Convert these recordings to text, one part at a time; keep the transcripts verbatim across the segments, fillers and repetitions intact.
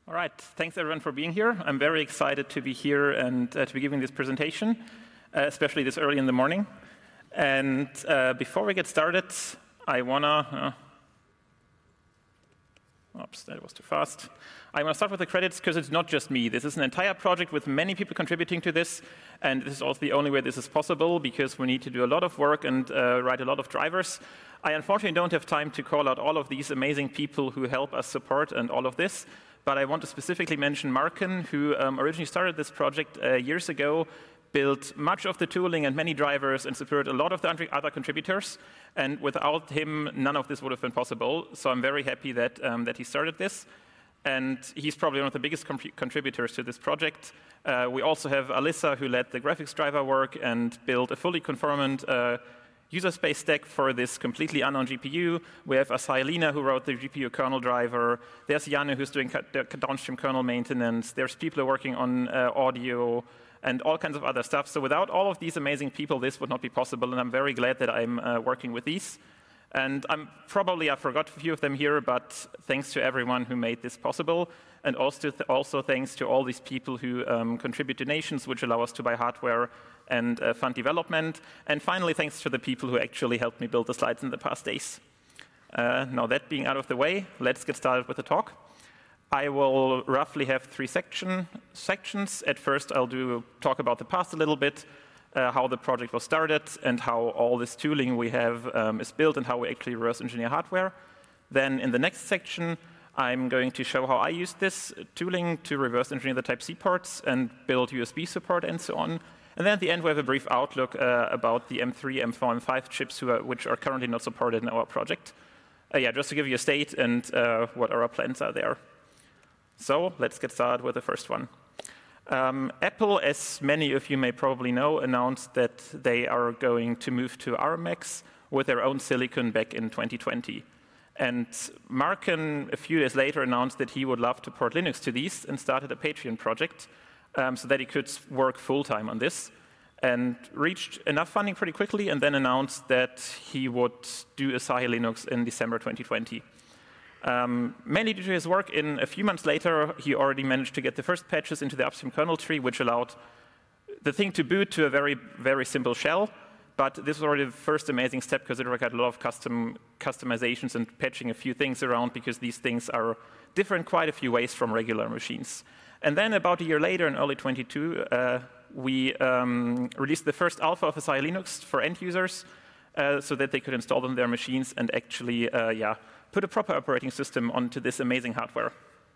All right, thanks everyone for being here. I'm very excited to be here and uh, to be giving this presentation, uh, especially this early in the morning. And uh, before we get started, I wanna, uh, oops, that was too fast. I want to start with the credits because it's not just me. This is an entire project with many people contributing to this, and this is also the only way this is possible because we need to do a lot of work and uh, write a lot of drivers. I unfortunately don't have time to call out all of these amazing people who help us support and all of this, but I want to specifically mention Marken, who um, originally started this project uh, years ago, built much of the tooling and many drivers and supported a lot of the other contributors. And without him, none of this would have been possible. So I'm very happy that, um, that he started this. And he's probably one of the biggest contributors to this project. Uh, we also have Alyssa, who led the graphics driver work and built a fully conformant uh, user space stack for this completely unknown G P U. We have Asailina, who wrote the G P U kernel driver. There's Janne, who's doing downstream kernel maintenance. There's people working on uh, audio and all kinds of other stuff. So without all of these amazing people, this would not be possible, and I'm very glad that I'm uh, working with these. And I'm probably I forgot a few of them here, but thanks to everyone who made this possible, and also, th also thanks to all these people who um, contribute donations, which allow us to buy hardware and uh, fund development. And finally, thanks to the people who actually helped me build the slides in the past days. Uh, now that being out of the way, let's get started with the talk. I will roughly have three section, sections. At first, I'll do talk about the past a little bit, uh, how the project was started, and how all this tooling we have um, is built, and how we actually reverse engineer hardware. Then in the next section, I'm going to show how I used this tooling to reverse engineer the Type C ports and build U S B support and so on. And then at the end, we have a brief outlook uh, about the M three, M four, M five chips, who are, which are currently not supported in our project. Uh, yeah, just to give you a state and uh, what our plans are there. So let's get started with the first one. Um, Apple, as many of you may probably know, announced that they are going to move to ARMX with their own silicon back in twenty twenty. And Marken, a few days later, announced that he would love to port Linux to these and started a Patreon project um, so that he could work full-time on this, and reached enough funding pretty quickly, and then announced that he would do Asahi Linux in December twenty twenty. Um, mainly due to his work, in a few months later, he already managed to get the first patches into the upstream kernel tree, which allowed the thing to boot to a very, very simple shell. But this was already the first amazing step because it required a lot of custom customizations and patching a few things around, because these things are different quite a few ways from regular machines. And then about a year later, in early twenty-two, uh, we um, released the first alpha of Asahi Linux for end users uh, so that they could install them on their machines and actually, uh, yeah, put a proper operating system onto this amazing hardware.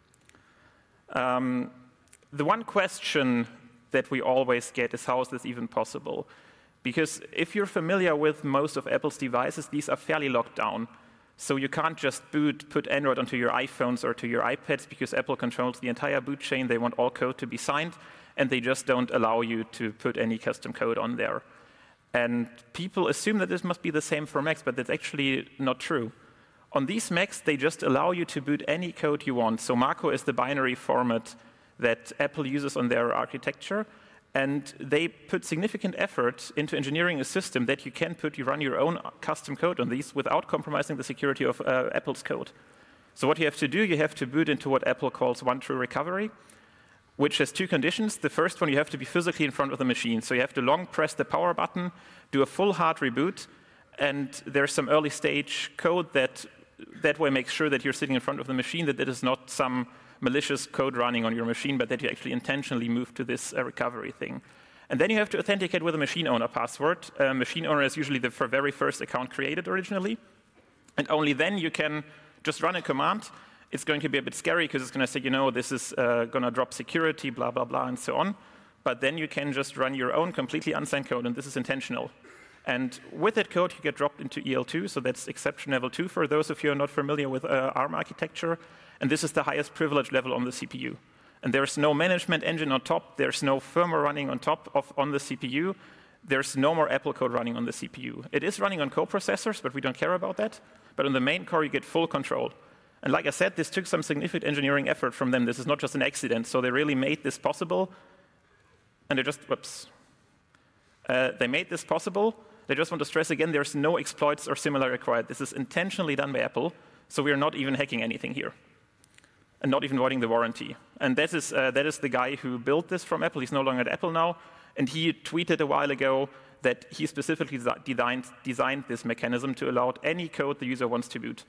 Um, the one question that we always get is, how is this even possible? Because if you're familiar with most of Apple's devices, these are fairly locked down. So you can't just boot, put Android onto your iPhones or to your iPads, because Apple controls the entire boot chain. They want all code to be signed, and they just don't allow you to put any custom code on there. And people assume that this must be the same for Macs, but that's actually not true. On these Macs, they just allow you to boot any code you want. So Mako is the binary format that Apple uses on their architecture. And they put significant effort into engineering a system that you can put, you run your own custom code on these without compromising the security of uh, Apple's code. So what you have to do, you have to boot into what Apple calls one true recovery, which has two conditions. The first one, you have to be physically in front of the machine. So you have to long press the power button, do a full hard reboot, and there's some early stage code that that way makes sure that you're sitting in front of the machine, that it is not some malicious code running on your machine, but that you actually intentionally move to this uh, recovery thing. And then you have to authenticate with a machine owner password. Uh, machine owner is usually the very first account created originally. And only then you can just run a command. It's going to be a bit scary because it's going to say, you know, this is uh, going to drop security, blah, blah, blah, and so on. But then you can just run your own completely unsigned code, and this is intentional. And with that code, you get dropped into E L two, so that's exception level two for those of you who are not familiar with uh, ARM architecture. And this is the highest privilege level on the C P U. And there's no management engine on top. There's no firmware running on top of on the C P U. There's no more Apple code running on the C P U. It is running on coprocessors, but we don't care about that. But on the main core, you get full control. And like I said, this took some significant engineering effort from them. This is not just an accident. So they really made this possible. And they just, whoops. Uh, they made this possible. They just want to stress again, there's no exploits or similar required. This is intentionally done by Apple, so we are not even hacking anything here. and not even voiding the warranty. And that is, uh, that is the guy who built this from Apple. He's no longer at Apple now. And he tweeted a while ago that he specifically designed, designed this mechanism to allow any code the user wants to boot.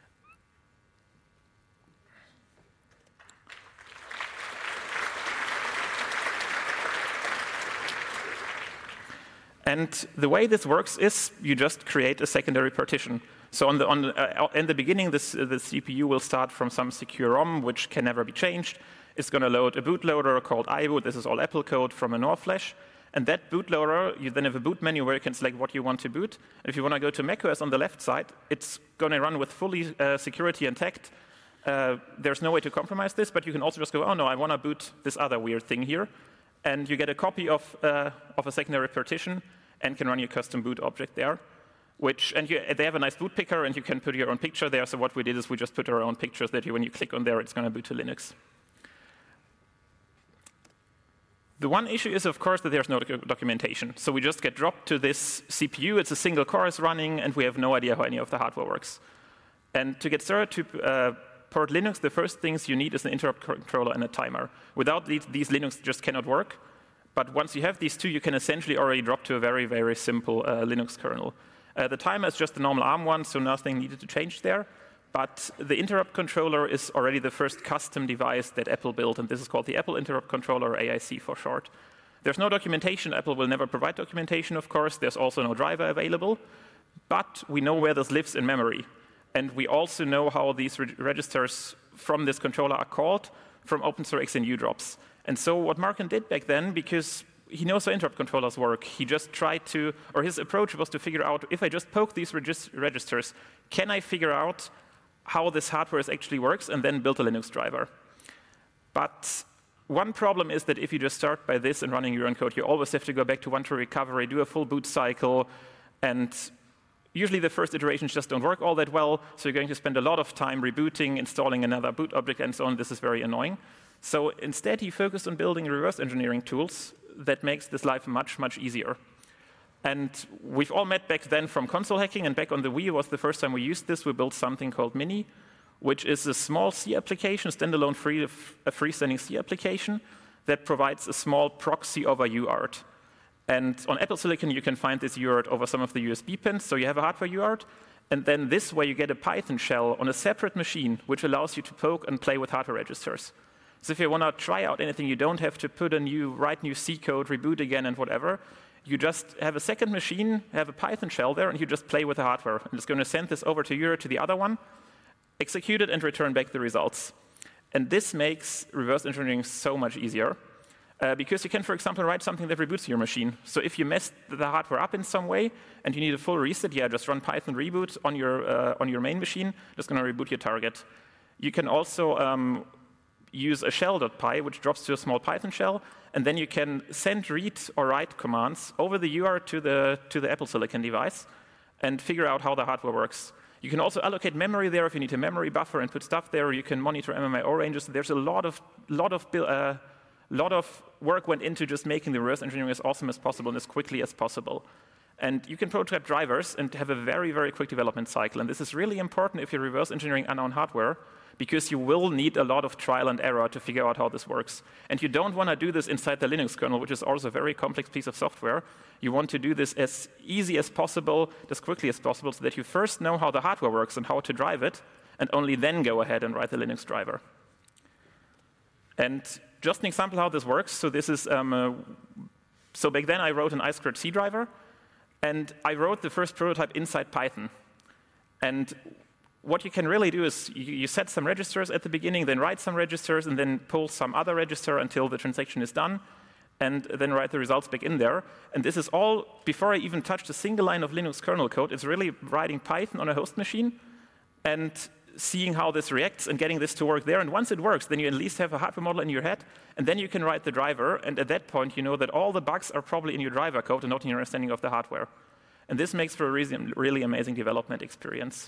And the way this works is you just create a secondary partition. So on the, on the, uh, in the beginning, this, uh, the C P U will start from some secure ROM, which can never be changed. It's going to load a bootloader called iBoot. This is all Apple code from a NOR flash. And that bootloader, you then have a boot menu where you can select what you want to boot. And if you want to go to macOS on the left side, it's going to run with fully uh, security intact. Uh, there's no way to compromise this, but you can also just go, oh no, I want to boot this other weird thing here. And you get a copy of, uh, of a secondary partition and can run your custom boot object there. Which, and you, they have a nice boot picker, and you can put your own picture there. So what we did is we just put our own pictures that you, when you click on there, it's going to boot to Linux. The one issue is, of course, that there's no doc documentation. So we just get dropped to this C P U. It's a single core is running, and we have no idea how any of the hardware works. And to get started to uh, port Linux, the first things you need is an interrupt controller and a timer. Without these, these Linux just cannot work. But once you have these two, you can essentially already drop to a very, very simple uh, Linux kernel. Uh, the timer is just the normal ARM one, so nothing needed to change there. But the interrupt controller is already the first custom device that Apple built, and this is called the Apple Interrupt Controller, or A I C for short. There's no documentation. Apple will never provide documentation, of course. There's also no driver available. But we know where this lives in memory. And we also know how these re registers from this controller are called from OpenSURE X N U drops. And so what Marken did back then, because he knows how interrupt controllers work, he just tried to, or his approach was to figure out, if I just poke these regis registers, can I figure out how this hardware actually works, and then build a Linux driver. But one problem is that if you just start by this and running your own code, you always have to go back to one to recovery, do a full boot cycle, and usually the first iterations just don't work all that well, so you're going to spend a lot of time rebooting, installing another boot object, and so on. This is very annoying. So instead, he focused on building reverse engineering tools that makes this life much, much easier. And we've all met back then from console hacking, and back on the Wii was the first time we used this. We built something called Mini, which is a small C application, standalone free, a freestanding C application that provides a small proxy over U A R T. And on Apple Silicon, you can find this U A R T over some of the U S B pins. So you have a hardware U A R T, and then this way you get a Python shell on a separate machine, which allows you to poke and play with hardware registers. So if you want to try out anything, you don't have to put a new, write new C code, reboot again, and whatever. You just have a second machine, have a Python shell there, and you just play with the hardware. And it's going to send this over to U A R T to the other one, execute it, and return back the results. And this makes reverse engineering so much easier, uh, because you can, for example, write something that reboots your machine. So if you messed the hardware up in some way, and you need a full reset, yeah, just run Python reboot on your, uh, on your main machine. That's going to reboot your target. You can also um, use a shell.py, which drops to a small Python shell, and then you can send read or write commands over the U A R T to the, to the Apple Silicon device and figure out how the hardware works. You can also allocate memory there if you need a memory buffer and put stuff there. You can monitor M M I O ranges. There's a lot of, lot of, uh, lot of work went into just making the reverse engineering as awesome as possible and as quickly as possible. And you can prototype drivers and have a very, very quick development cycle. And this is really important if you're reverse engineering unknown hardware, because you will need a lot of trial and error to figure out how this works. And you don't want to do this inside the Linux kernel, which is also a very complex piece of software. You want to do this as easy as possible, as quickly as possible, so that you first know how the hardware works and how to drive it, and only then go ahead and write the Linux driver. And just an example how this works. So this is, um, uh, so back then I wrote an I squared C driver, and I wrote the first prototype inside Python. And what you can really do is you, you set some registers at the beginning, then write some registers, and then pull some other register until the transaction is done, and then write the results back in there. And this is all, before I even touched a single line of Linux kernel code, it's really writing Python on a host machine and seeing how this reacts and getting this to work there. And once it works, then you at least have a hardware model in your head, and then you can write the driver, and at that point you know that all the bugs are probably in your driver code and not in your understanding of the hardware. And this makes for a really, really amazing development experience.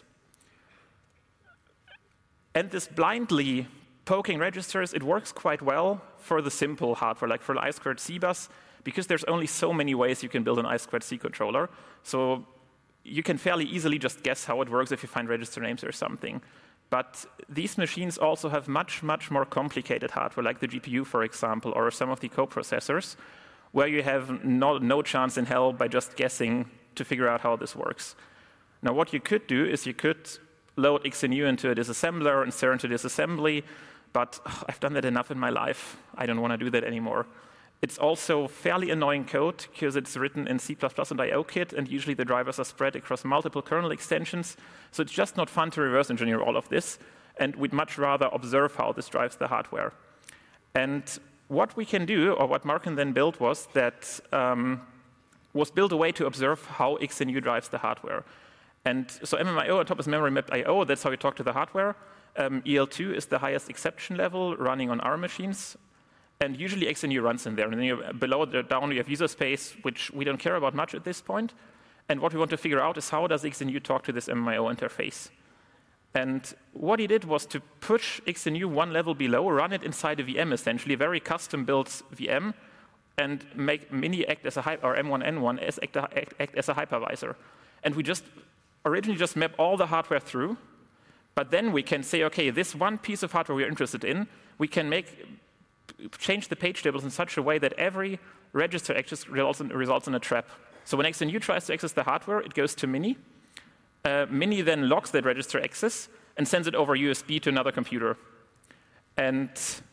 And this blindly poking registers, it works quite well for the simple hardware, like for the I squared C bus, because there's only so many ways you can build an I squared C controller. So you can fairly easily just guess how it works if you find register names or something. But these machines also have much, much more complicated hardware, like the G P U, for example, or some of the coprocessors, where you have no, no chance in hell by just guessing to figure out how this works. Now, what you could do is you could load X N U into a disassembler and stare into disassembly, but oh, I've done that enough in my life. I don't want to do that anymore. It's also fairly annoying code because it's written in C plus plus and I O Kit, and usually the drivers are spread across multiple kernel extensions. So it's just not fun to reverse engineer all of this, and we'd much rather observe how this drives the hardware. And what we can do, or what Marken then built, was that um, was build a way to observe how X N U drives the hardware. And so M M I O on top is memory mapped I O. That's how you talk to the hardware. Um, E L two is the highest exception level running on ARM machines. And usually X N U runs in there. And then you, below the down, you have user space, which we don't care about much at this point. And what we want to figure out is how does X N U talk to this M M I O interface. And what he did was to push X N U one level below, run it inside a V M, essentially, a very custom-built V M, and make Mini act as a, or M one N one as act, act, act as a hypervisor. And we just originally just map all the hardware through, but then we can say, okay, this one piece of hardware we're interested in, we can make change the page tables in such a way that every register access results in, results in a trap. So when X N U tries to access the hardware, it goes to Mini. Uh, Mini then locks that register access and sends it over U S B to another computer. And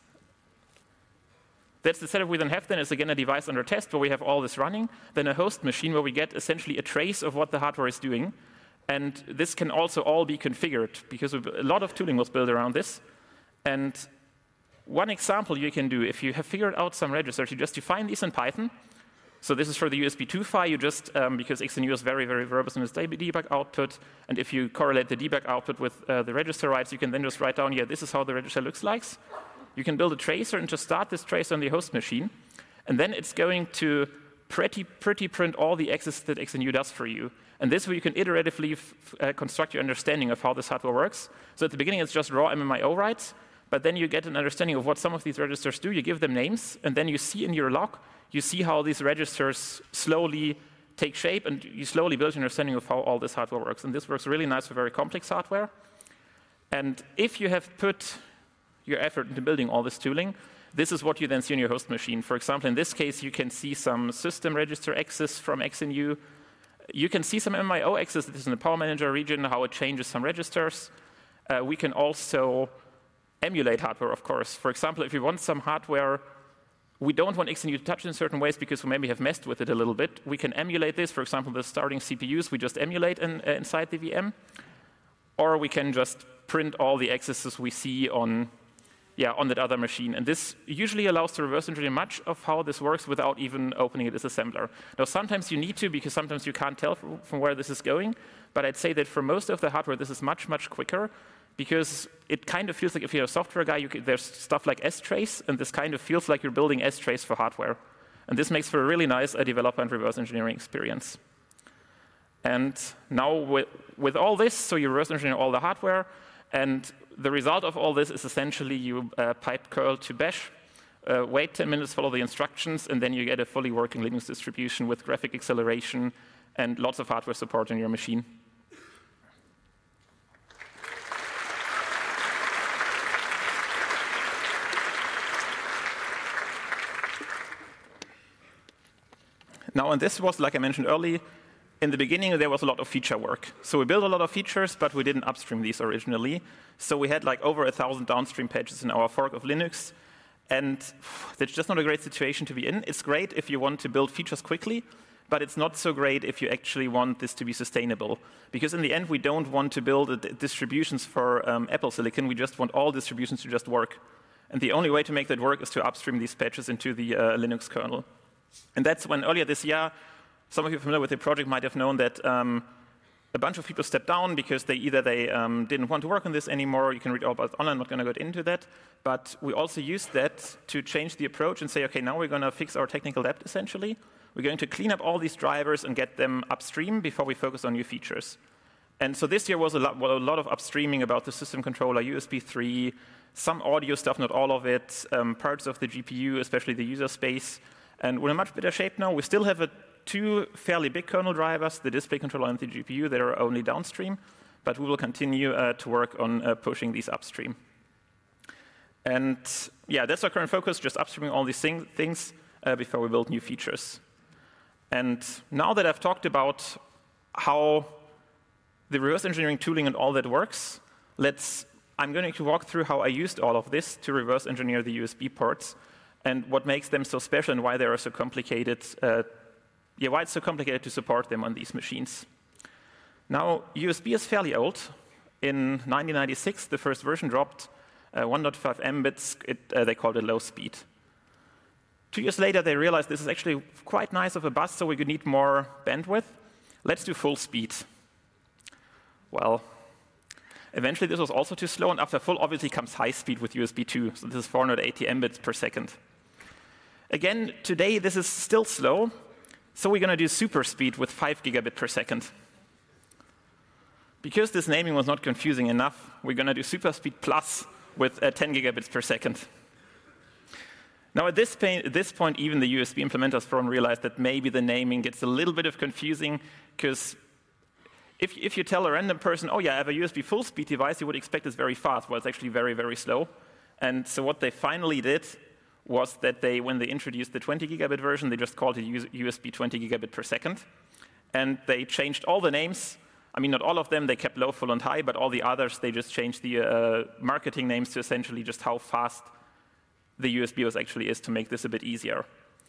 that's the setup we then have then is again a device under test where we have all this running, then a host machine where we get essentially a trace of what the hardware is doing. And this can also all be configured because a lot of tooling was built around this. And one example you can do, if you have figured out some registers, you just define these in Python. So this is for the U S B two file. You just, um, because X N U is very, very verbose in its debug output, and if you correlate the debug output with uh, the register writes, you can then just write down, yeah, this is how the register looks like. You can build a tracer and just start this tracer on the host machine. And then it's going to pretty, pretty print all the access that X N U does for you. And this way you can iteratively f uh, construct your understanding of how this hardware works. So at the beginning, it's just raw M M I O writes. But then you get an understanding of what some of these registers do. You give them names, and then you see in your log, you see how these registers slowly take shape, and you slowly build an understanding of how all this hardware works. And this works really nice for very complex hardware. And if you have put your effort into building all this tooling, this is what you then see on your host machine. For example, in this case, you can see some system register access from X N U. You can see some M M I O access. This is in the Power Manager region, how it changes some registers. Uh, we can also emulate hardware, of course. For example, if you want some hardware, we don't want X N U to touch in certain ways because we maybe have messed with it a little bit. We can emulate this. For example, the starting C P Us, we just emulate in, uh, inside the V M. Or we can just print all the accesses we see on, yeah, on that other machine. And this usually allows to reverse engineer much of how this works without even opening it as assembler. Now, sometimes you need to because sometimes you can't tell from, from where this is going. But I'd say that for most of the hardware, this is much, much quicker, because it kind of feels like if you're a software guy, you can, there's stuff like S-Trace, and this kind of feels like you're building S-Trace for hardware. And this makes for a really nice uh, developer and reverse engineering experience. And now with, with all this, so you reverse engineer all the hardware, and the result of all this is essentially you uh, pipe curl to bash, uh, wait ten minutes, follow the instructions, and then you get a fully working Linux distribution with graphic acceleration and lots of hardware support on your machine. Now, and this was, like I mentioned earlier, in the beginning, there was a lot of feature work. So we built a lot of features, but we didn't upstream these originally. So we had like over a thousand downstream pages in our fork of Linux. And that's just not a great situation to be in. It's great if you want to build features quickly, but it's not so great if you actually want this to be sustainable. Because in the end, we don't want to build a distributions for um, Apple Silicon. We just want all distributions to just work. And the only way to make that work is to upstream these patches into the uh, Linux kernel. And that's when earlier this year, some of you familiar with the project might have known that um, a bunch of people stepped down because they either they um, didn't want to work on this anymore. You can read all about it online, I'm not going to go into that. But we also used that to change the approach and say, okay, now we're going to fix our technical debt, essentially. We're going to clean up all these drivers and get them upstream before we focus on new features. And so this year was a lot, well, a lot of upstreaming about the system controller, U S B three, some audio stuff, not all of it, um, parts of the G P U, especially the user space. And we're in much better shape now. We still have a, two fairly big kernel drivers, the display controller and the G P U, that are only downstream. but we will continue uh, to work on uh, pushing these upstream. And yeah, that's our current focus, just upstreaming all these thing, things uh, before we build new features. And now that I've talked about how the reverse engineering tooling and all that works, let's, I'm going to walk through how I used all of this to reverse engineer the U S B ports and what makes them so special and why they are so complicated, uh, yeah, why it's so complicated to support them on these machines. Now, U S B is fairly old. In nineteen ninety-six, the first version dropped uh, one point five megabits. It, uh, they called it low speed. Two years later, they realized this is actually quite nice of a bus, so we could need more bandwidth. Let's do full speed. Well, eventually this was also too slow, and after full, obviously, comes high speed with U S B two. So this is four hundred eighty megabits per second. Again, today, this is still slow, so we're going to do super speed with five gigabit per second. Because this naming was not confusing enough, we're going to do super speed plus with uh, ten gigabits per second. Now, at this, at this point, even the U S B implementers forum realized that maybe the naming gets a little bit of confusing, because if, if you tell a random person, oh yeah, I have a U S B full speed device, you would expect it's very fast. Well, it's actually very, very slow. And so what they finally did was that they, when they introduced the twenty gigabit version, they just called it U S B twenty gigabit per second. And they changed all the names. I mean, not all of them, they kept low, full, and high, but all the others, they just changed the uh, marketing names to essentially just how fast the U S B was actually is to make this a bit easier.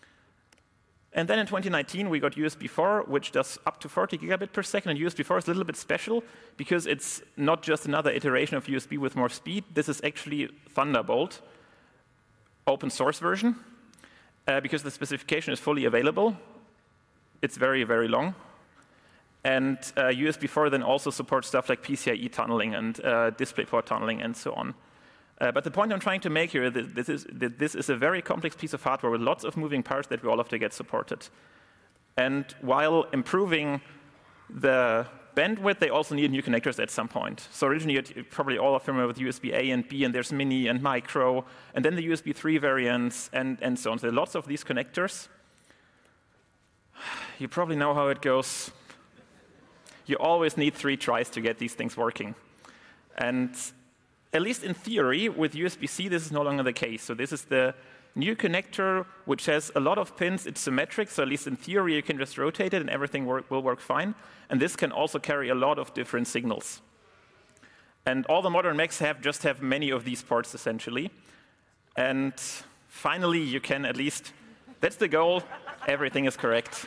And then in twenty nineteen, we got U S B four, which does up to forty gigabit per second. And U S B four is a little bit special because it's not just another iteration of U S B with more speed. This is actually Thunderbolt, open source version, uh, because the specification is fully available. It's very, very long. And uh, U S B four then also supports stuff like P C I E tunneling and uh, DisplayPort tunneling and so on. Uh, but the point I'm trying to make here is that this is, that this is a very complex piece of hardware with lots of moving parts that we all have to get supported. And while improving the bandwidth, they also need new connectors at some point. So originally, you're probably all are familiar with U S B A and B, and there's mini and micro, and then the U S B three variants, and, and so on. So there are lots of these connectors. You probably know how it goes. You always need three tries to get these things working. And at least in theory, with U S B C, this is no longer the case. So this is the new connector, which has a lot of pins. It's symmetric, so at least in theory, you can just rotate it, and everything work, will work fine. And this can also carry a lot of different signals. And all the modern Macs have just have many of these ports, essentially. And finally, you can at least, that's the goal, everything is correct.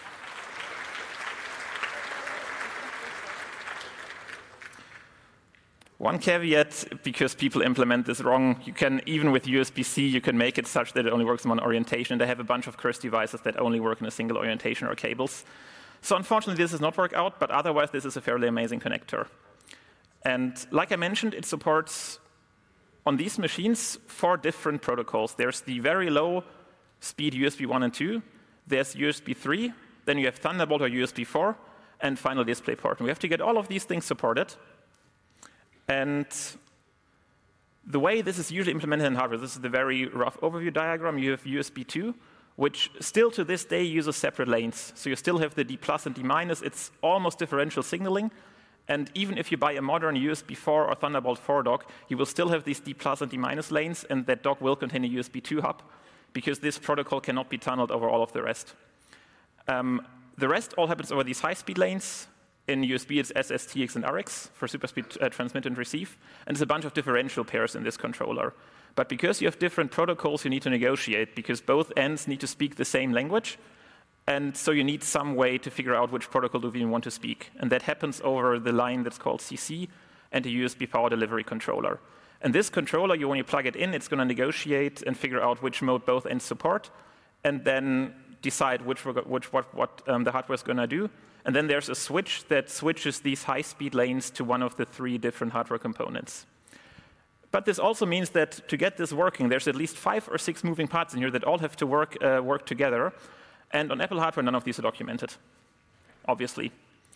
One caveat, because people implement this wrong, you can, even with U S B C, you can make it such that it only works in one orientation. They have a bunch of curse devices that only work in a single orientation or cables. So unfortunately, this does not work out, but otherwise, this is a fairly amazing connector. And like I mentioned, it supports, on these machines, four different protocols. There's the very low speed U S B one and two, there's U S B three, then you have Thunderbolt or U S B four, and final DisplayPort. And we have to get all of these things supported. And the way this is usually implemented in hardware, this is the very rough overview diagram. You have U S B two, which still to this day uses separate lanes. So you still have the D plus and D minus. It's almost differential signaling. And even if you buy a modern U S B four or Thunderbolt four dock, you will still have these D plus and D minus lanes, and that dock will contain a U S B two hub, because this protocol cannot be tunneled over all of the rest. Um, the rest all happens over these high-speed lanes. In U S B, it's S S, T X, and R X for super speed uh, transmit and receive. And there's a bunch of differential pairs in this controller. But because you have different protocols, you need to negotiate, because both ends need to speak the same language. And so you need some way to figure out which protocol do we want to speak. And that happens over the line that's called C C and a U S B power delivery controller. And this controller, you, when you plug it in, it's going to negotiate and figure out which mode both ends support, and then decide which, which what, what um, the hardware is going to do. And then there's a switch that switches these high-speed lanes to one of the three different hardware components. But this also means that to get this working, there's at least five or six moving parts in here that all have to work, uh, work together. And on Apple hardware, none of these are documented, obviously.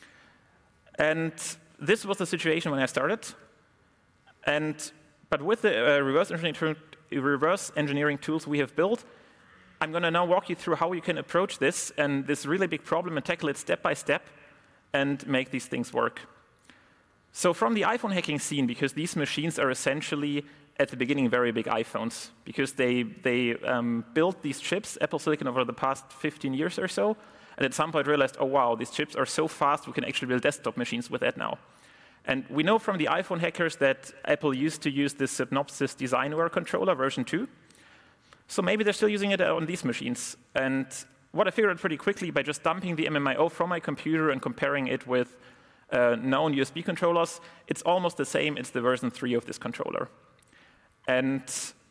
And this was the situation when I started. And, but with the uh, reverse engineering, reverse engineering tools we have built, I'm going to now walk you through how you can approach this and this really big problem and tackle it step by step and make these things work. So from the iPhone hacking scene, because these machines are essentially at the beginning very big iPhones, because they, they um, built these chips, Apple Silicon, over the past fifteen years or so, and at some point realized, oh wow, these chips are so fast, we can actually build desktop machines with that now. And we know from the iPhone hackers that Apple used to use this Synopsys DesignWare controller version two. So maybe they're still using it on these machines. And what I figured out pretty quickly by just dumping the M M I O from my computer and comparing it with uh, known U S B controllers, it's almost the same. It's the version three of this controller. And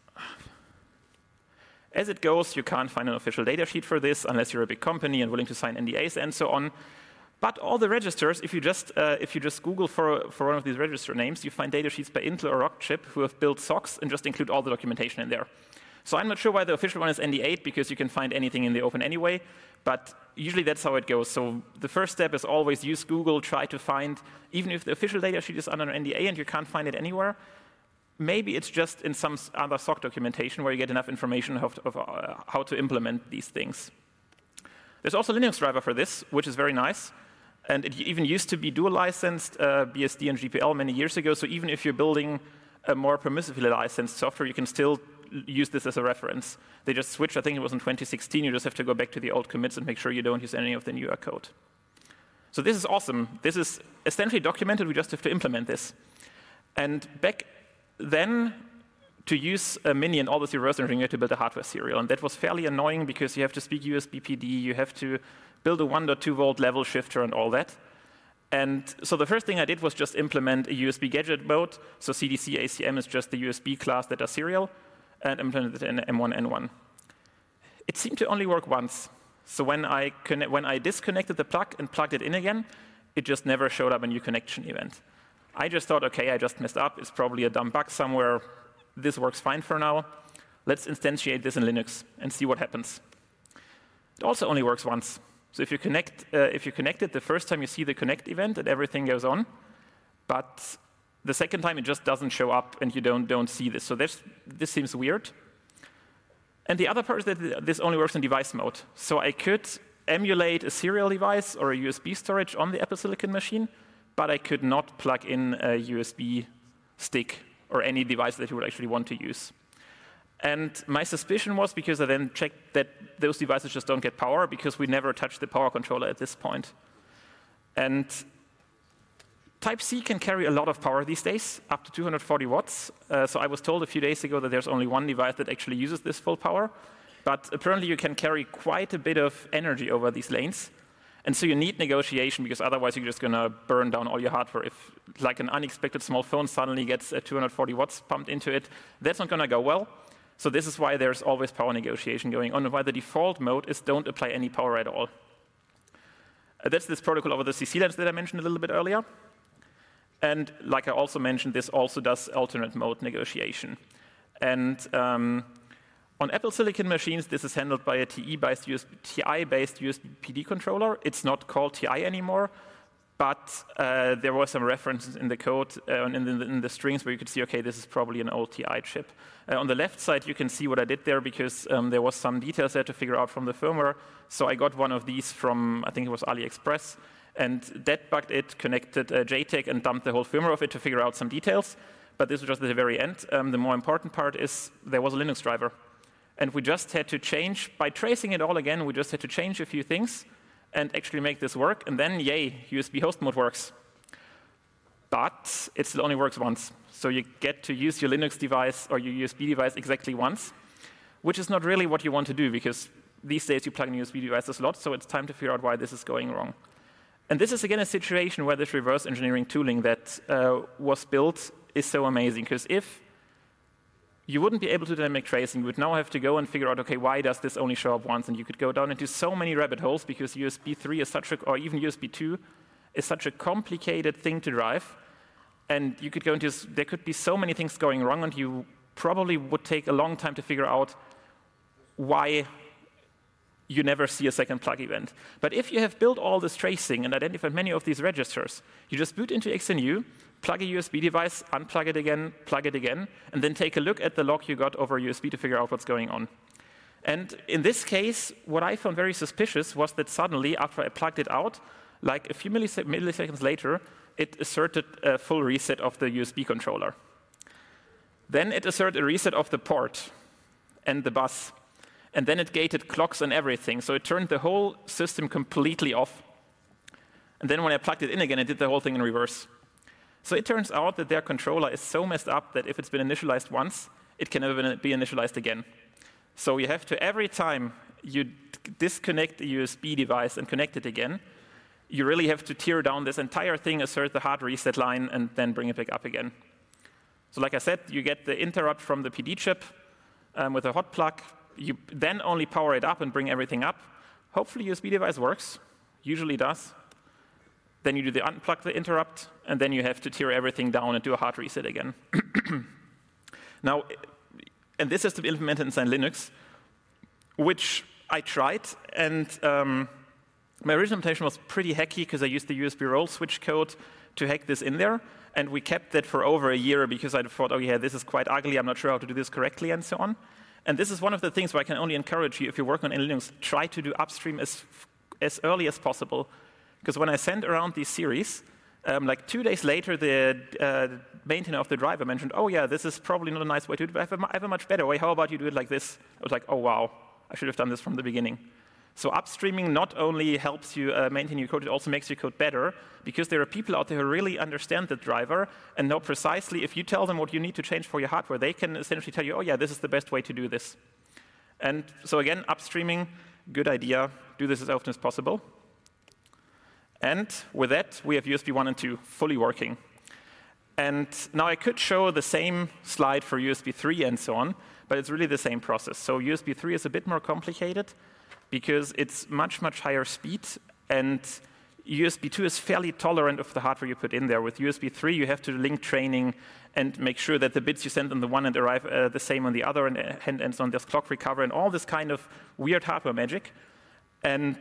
as it goes, you can't find an official datasheet for this unless you're a big company and willing to sign N D As and so on. But all the registers, if you just uh, if you just Google for for one of these register names, you find datasheets by Intel or Rockchip who have built socks and just include all the documentation in there. So I'm not sure why the official one is N D eight, because you can find anything in the open anyway. But usually that's how it goes. So the first step is always use Google, try to find, even if the official datasheet is under N D A and you can't find it anywhere, maybe it's just in some other S O C documentation where you get enough information of, of uh, how to implement these things. There's also a Linux driver for this, which is very nice. And it even used to be dual licensed uh, B S D and G P L many years ago. So even if you're building a more permissively licensed software, you can still use this as a reference. They just switched, I think it was in twenty sixteen. You just have to go back to the old commits and make sure you don't use any of the newer code. So this is awesome. This is essentially documented. We just have to implement this. And back then, to use a Mini and all this reverse engineering, you had to build a hardware serial. And that was fairly annoying because you have to speak U S B P D, you have to build a one point two volt level shifter and all that. And so the first thing I did was just implement a U S B gadget mode. So C D C A C M is just the U S B class that does serial, and implemented it in M one N one. It seemed to only work once. So when I, connect, when I disconnected the plug and plugged it in again, it just never showed up a new connection event. I just thought, OK, I just messed up. It's probably a dumb bug somewhere. This works fine for now. Let's instantiate this in Linux and see what happens. It also only works once. So if you connect, uh, if you connect it, the first time you see the connect event and everything goes on. But the second time, it just doesn't show up and you don't, don't see this. So this, this seems weird. And the other part is that this only works in device mode. So I could emulate a serial device or a U S B storage on the Apple Silicon machine, but I could not plug in a U S B stick or any device that you would actually want to use. And my suspicion was, because I then checked that those devices just don't get power, because we never touched the power controller at this point. And Type-C can carry a lot of power these days, up to two hundred forty watts. Uh, so I was told a few days ago that there's only one device that actually uses this full power. But apparently you can carry quite a bit of energy over these lanes. And so you need negotiation, because otherwise you're just going to burn down all your hardware. If like an unexpected small phone suddenly gets uh, two hundred forty watts pumped into it, that's not going to go well. So this is why there's always power negotiation going on, and why the default mode is don't apply any power at all. Uh, that's this protocol over the C C lens that I mentioned a little bit earlier. And like I also mentioned, this also does alternate mode negotiation. And um, on Apple Silicon machines, this is handled by a T I-based U S B P D controller. It's not called T I anymore, but uh, there were some references in the code uh, and in the, in the strings where you could see, OK, this is probably an old T I chip. Uh, on the left side, you can see what I did there, because um, there was some details there to figure out from the firmware. So I got one of these from, I think it was AliExpress, and debugged it, connected uh, J TAG, and dumped the whole firmware of it to figure out some details. But this was just at the very end. Um, the more important part is there was a Linux driver. And we just had to change, by tracing it all again, we just had to change a few things and actually make this work. And then, yay, U S B host mode works. But it still only works once. So you get to use your Linux device or your U S B device exactly once, which is not really what you want to do, because these days you plug in U S B devices a lot, so it's time to figure out why this is going wrong. And this is, again, a situation where this reverse engineering tooling that uh, was built is so amazing, because if you wouldn't be able to dynamic tracing, you would now have to go and figure out, OK, why does this only show up once? And you could go down into so many rabbit holes, because U S B three is such a, or even U S B two is such a complicated thing to drive. And you could go into, there could be so many things going wrong, and you probably would take a long time to figure out why you never see a second plug event. But if you have built all this tracing and identified many of these registers, you just boot into X N U, plug a U S B device, unplug it again, plug it again, and then take a look at the log you got over U S B to figure out what's going on. And in this case, what I found very suspicious was that suddenly, after I plugged it out, like a few millisec- milliseconds later, it asserted a full reset of the U S B controller. Then it asserted a reset of the port and the bus. And then it gated clocks and everything. So it turned the whole system completely off. And then when I plugged it in again, it did the whole thing in reverse. So it turns out that their controller is so messed up that if it's been initialized once, it can never be initialized again. So you have to, every time you disconnect the U S B device and connect it again, you really have to tear down this entire thing, assert the hard reset line, and then bring it back up again. So like I said, you get the interrupt from the P D chip um, with a hot plug. You then only power it up and bring everything up. Hopefully U S B device works, usually does. Then you do the unplug the interrupt, and then you have to tear everything down and do a hard reset again. Now, and this has to be implemented inside Linux, which I tried, and um, my original implementation was pretty hacky because I used the U S B role switch code to hack this in there, and we kept that for over a year because I thought, oh yeah, this is quite ugly, I'm not sure how to do this correctly, and so on. And this is one of the things where I can only encourage you, if you're working on Linux, try to do upstream as, as early as possible. Because when I sent around these series, um, like two days later, the uh, maintainer of the driver mentioned, oh yeah, this is probably not a nice way to do it, but I have, a, I have a much better way. How about you do it like this? I was like, oh wow, I should have done this from the beginning. So upstreaming not only helps you uh, maintain your code, it also makes your code better, because there are people out there who really understand the driver and know precisely, if you tell them what you need to change for your hardware, they can essentially tell you, oh yeah, this is the best way to do this. And so again, upstreaming, good idea. Do this as often as possible. And with that, we have U S B one and two fully working. And now I could show the same slide for U S B three and so on, but it's really the same process. So U S B three is a bit more complicated because it's much, much higher speed, and U S B two is fairly tolerant of the hardware you put in there. With U S B three, you have to link training and make sure that the bits you send on the one end arrive uh, the same on the other, and, and, and so on. There's clock recovery and all this kind of weird hardware magic. And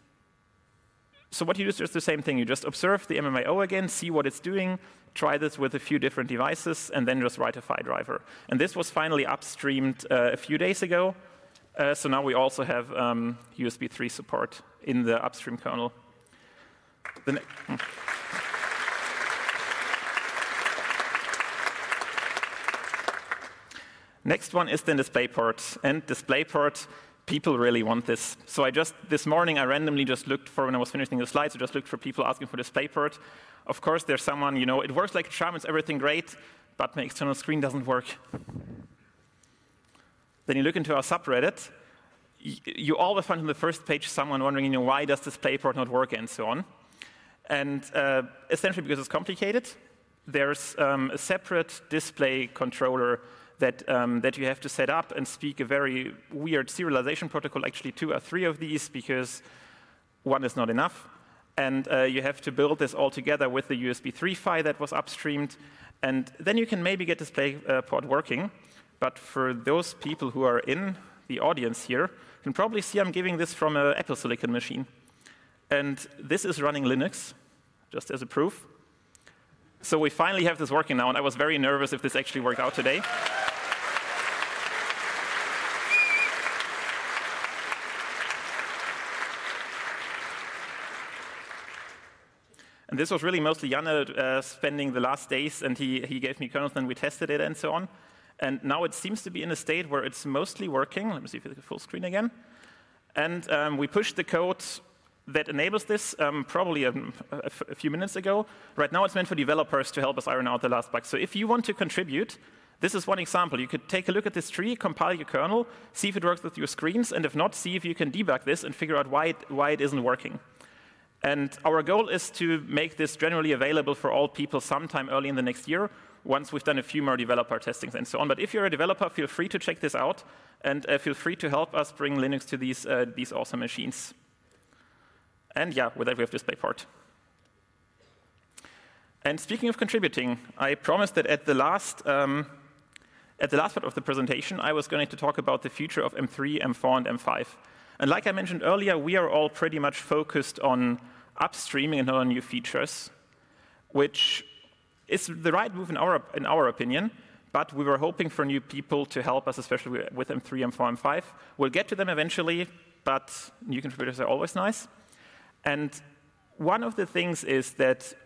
so what you do is just the same thing. You just observe the M M I O again, see what it's doing, try this with a few different devices, and then just write a PHY driver. And this was finally upstreamed uh, a few days ago. Uh, so now we also have um, U S B three support in the upstream kernel. The ne- hmm. Next one is the DisplayPort. And DisplayPort, people really want this. So I just, this morning, I randomly just looked for, when I was finishing the slides, I just looked for people asking for DisplayPort. Of course, there's someone, you know, it works like a charm, it's everything great, but my external screen doesn't work. Then you look into our subreddit, you, you always find on the first page someone wondering, you know, why does DisplayPort not work, and so on. And uh, essentially because it's complicated. There's um, a separate display controller that, um, that you have to set up and speak a very weird serialization protocol, actually two or three of these, because one is not enough. And uh, you have to build this all together with the U S B three file that was upstreamed. And then you can maybe get DisplayPort working. But for those people who are in the audience here, you can probably see I'm giving this from an Apple Silicon machine. And this is running Linux, just as a proof. So we finally have this working now, and I was very nervous if this actually worked out today. And this was really mostly Janne uh, spending the last days, and he, he gave me kernels, and we tested it and so on. And now it seems to be in a state where it's mostly working. Let me see if it's full screen again. And um, we pushed the code that enables this um, probably a, a, a few minutes ago. Right now it's meant for developers to help us iron out the last bugs. So if you want to contribute, this is one example. You could take a look at this tree, compile your kernel, see if it works with your screens, and if not, see if you can debug this and figure out why it, why it isn't working. And our goal is to make this generally available for all people sometime early in the next year, once we've done a few more developer testings and so on. But if you're a developer, feel free to check this out, and uh, feel free to help us bring Linux to these, uh, these awesome machines. And yeah, with that we have DisplayPort. And speaking of contributing, I promised that at the last um, at the last part of the presentation, I was going to talk about the future of M three, M four, and M five. And like I mentioned earlier, we are all pretty much focused on upstreaming and not on new features, which is the right move in our, in our opinion, but we were hoping for new people to help us, especially with M three, M four, M five. We'll get to them eventually, but new contributors are always nice. And one of the things is that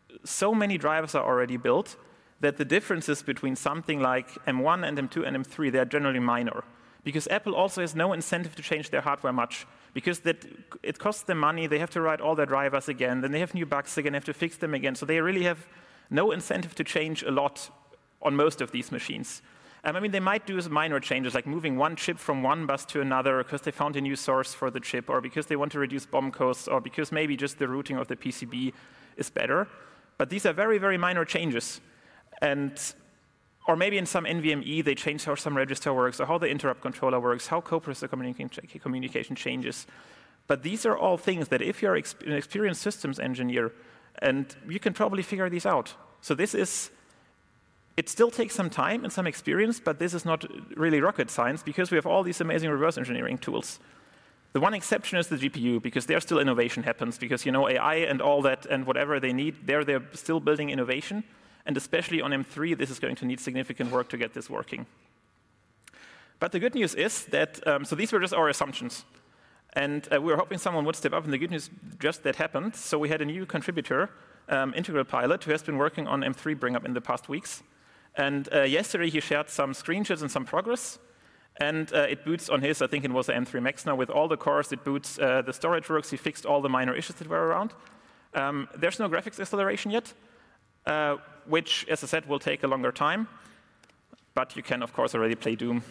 so many drivers are already built that the differences between something like M one and M two and M three, they're generally minor. Because Apple also has no incentive to change their hardware much. Because that, it costs them money, they have to write all their drivers again, then they have new bugs again, they have to fix them again. So they really have no incentive to change a lot on most of these machines. Um, I mean, they might do minor changes, like moving one chip from one bus to another because they found a new source for the chip, or because they want to reduce BOM costs, or because maybe just the routing of the P C B is better. But these are very, very minor changes. And, or maybe in some N V M E, they change how some register works, or how the interrupt controller works, how co-processor communica- communication changes. But these are all things that if you're exp- an experienced systems engineer, and you can probably figure these out. So this is, it still takes some time and some experience, but this is not really rocket science because we have all these amazing reverse engineering tools. The one exception is the G P U, because there still innovation happens, because you know A I and all that and whatever they need, there they're still building innovation. And especially on M three, this is going to need significant work to get this working. But the good news is that, um, so these were just our assumptions. And uh, we were hoping someone would step up, and the good news, just that happened. So we had a new contributor, um, Integral Pilot, who has been working on M three bring-up in the past weeks. And uh, yesterday he shared some screenshots and some progress. And uh, it boots on his, I think it was the M three Max now, with all the cores. It boots, uh, the storage works. He fixed all the minor issues that were around. Um, there's no graphics acceleration yet, uh, which, as I said, will take a longer time. But you can, of course, already play Doom.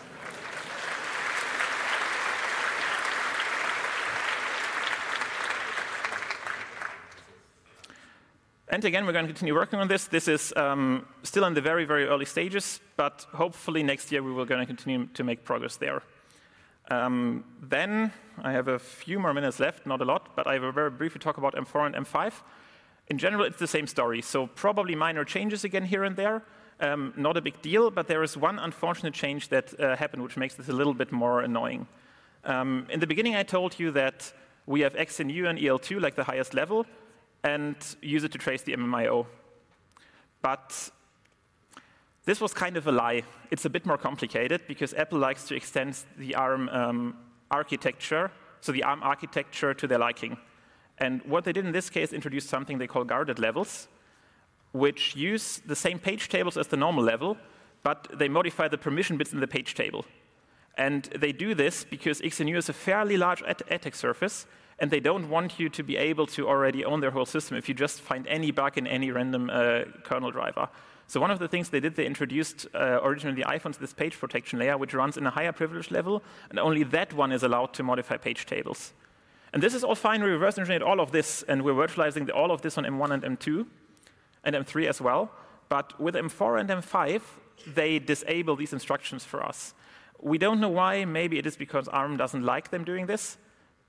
And again, we're going to continue working on this. This is um, still in the very, very early stages, but hopefully next year we will going to continue to make progress there. Um, then I have a few more minutes left, not a lot, but I will very briefly talk about M four and M five. In general, it's the same story. So probably minor changes again here and there. Um, not a big deal, but there is one unfortunate change that uh, happened, which makes this a little bit more annoying. Um, in the beginning, I told you that we have X N U and E L two, like the highest level, and use it to trace the M M I O. But this was kind of a lie. It's a bit more complicated because Apple likes to extend the ARM um, architecture, so the ARM architecture to their liking. And what they did in this case introduced something they call guarded levels, which use the same page tables as the normal level, but they modify the permission bits in the page table. And they do this because X N U is a fairly large attack surface, and they don't want you to be able to already own their whole system if you just find any bug in any random uh, kernel driver. So one of the things they did, they introduced uh, originally the iPhones this page protection layer, which runs in a higher privilege level, and only that one is allowed to modify page tables. And this is all fine. We reverse engineered all of this, and we're virtualizing the, all of this on M one and M two, and M three as well. But with M four and M five, they disable these instructions for us. We don't know why. Maybe it is because ARM doesn't like them doing this,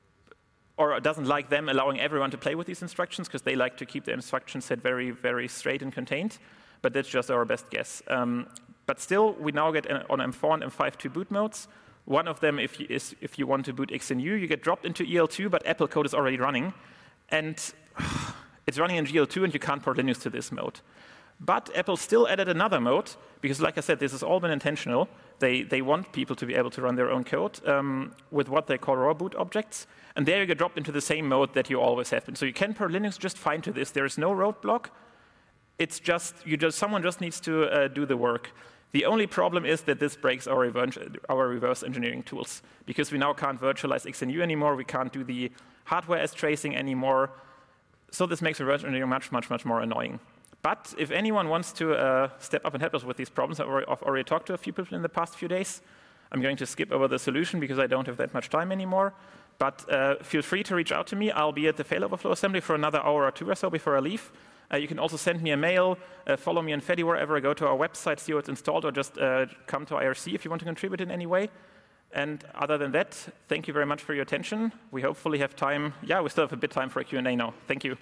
or doesn't like them allowing everyone to play with these instructions, because they like to keep the instruction set very, very straight and contained. But that's just our best guess. Um, but still, we now get on M four and M five two boot modes. One of them, if you, is if you want to boot X N U, you get dropped into E L two, but Apple code is already running. And it's running in G L two, and you can't port Linux to this mode. But Apple still added another mode, because like I said, this has all been intentional. They, they want people to be able to run their own code um, with what they call raw boot objects. And there you get dropped into the same mode that you always have been. So you can port Linux just fine to this. There is no roadblock. It's just, you just someone just needs to uh, do the work. The only problem is that this breaks our reverse, our reverse engineering tools, because we now can't virtualize X N U anymore. We can't do the hardware as tracing anymore. So this makes reverse engineering much, much, much more annoying. But if anyone wants to uh, step up and help us with these problems, I've already, I've already talked to a few people in the past few days. I'm going to skip over the solution because I don't have that much time anymore. But uh, feel free to reach out to me. I'll be at the Failoverflow assembly for another hour or two or so before I leave. Uh, you can also send me a mail, uh, follow me on Fedi wherever I go to our website, see what's installed, or just uh, come to I R C if you want to contribute in any way. And other than that, thank you very much for your attention. We hopefully have time. Yeah, we still have a bit time for a Q and A now. Thank you.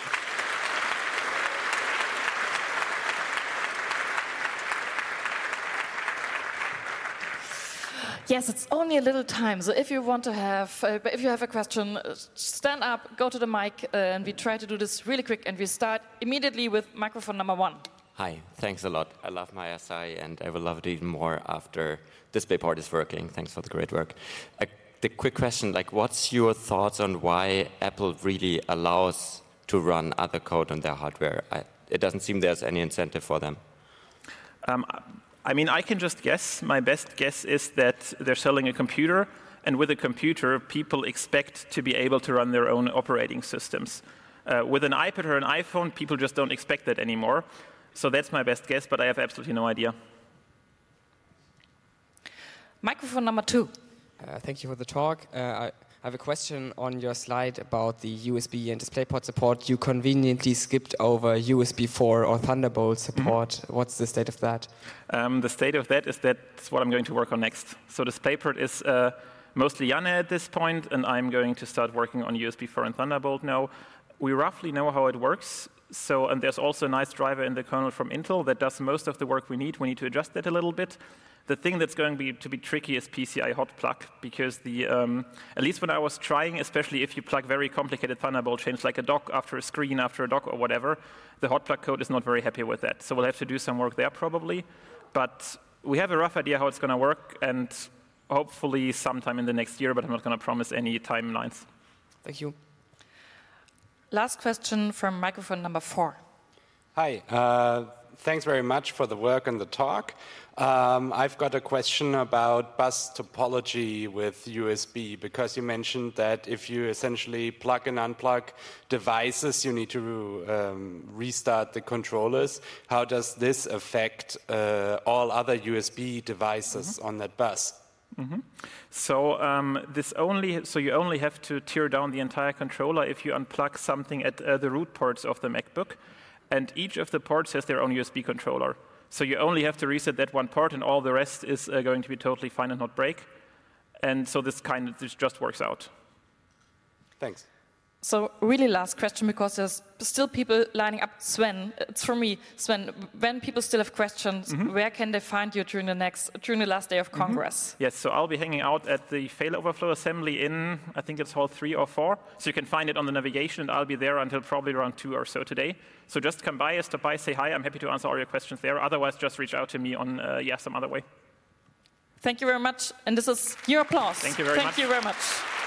Yes, it's only a little time. So if you want to have, uh, if you have a question, uh, stand up, go to the mic, uh, and we try to do this really quick. And we start immediately with microphone number one. Hi, thanks a lot. I love my S I, and I will love it even more after DisplayPort is working. Thanks for the great work. Uh, the quick question, like, what's your thoughts on why Apple really allows to run other code on their hardware? I, it doesn't seem there's any incentive for them. Um, I mean, I can just guess. My best guess is that they're selling a computer, and with a computer, people expect to be able to run their own operating systems. Uh, with an iPad or an iPhone, people just don't expect that anymore. So that's my best guess, but I have absolutely no idea. Microphone number two. Uh, thank you for the talk. Uh, I have a question on your slide about the U S B and DisplayPort support. You conveniently skipped over U S B four or Thunderbolt support. Mm-hmm. What's the state of that? Um, the state of that is that's what I'm going to work on next. So DisplayPort is uh, mostly Janne at this point, and I'm going to start working on U S B four and Thunderbolt now. We roughly know how it works. So, and there's also a nice driver in the kernel from Intel that does most of the work we need. We need to adjust that a little bit. The thing that's going to be, to be tricky is P C I hot plug, because the, um, at least when I was trying, especially if you plug very complicated Thunderbolt chains like a dock after a screen, after a dock or whatever, the hot plug code is not very happy with that. So we'll have to do some work there probably. But we have a rough idea how it's going to work, and hopefully sometime in the next year, but I'm not going to promise any timelines. Thank you. Last question from microphone number four. Hi. Uh, thanks very much for the work and the talk. Um, I've got a question about bus topology with U S B, because you mentioned that if you essentially plug and unplug devices, you need to um, restart the controllers. How does this affect uh, all other U S B devices mm-hmm. on that bus? Mm-hmm. So um, this only so you only have to tear down the entire controller if you unplug something at uh, the root ports of the MacBook, and each of the ports has their own U S B controller. So you only have to reset that one port, and all the rest is uh, going to be totally fine and not break. And so this kind of this just works out. Thanks. So really last question, because there's still people lining up. Sven, it's for me. Sven, when people still have questions, mm-hmm. where can they find you during the next, during the last day of Congress? Mm-hmm. Yes, so I'll be hanging out at the Fail Overflow Assembly in, I think it's hall three or four. So you can find it on the navigation, and I'll be there until probably around two or so today. So just come by, stop by, say hi. I'm happy to answer all your questions there. Otherwise, just reach out to me on, uh, yeah, some other way. Thank you very much. And this is your applause. Thank you very Thank much. you very much.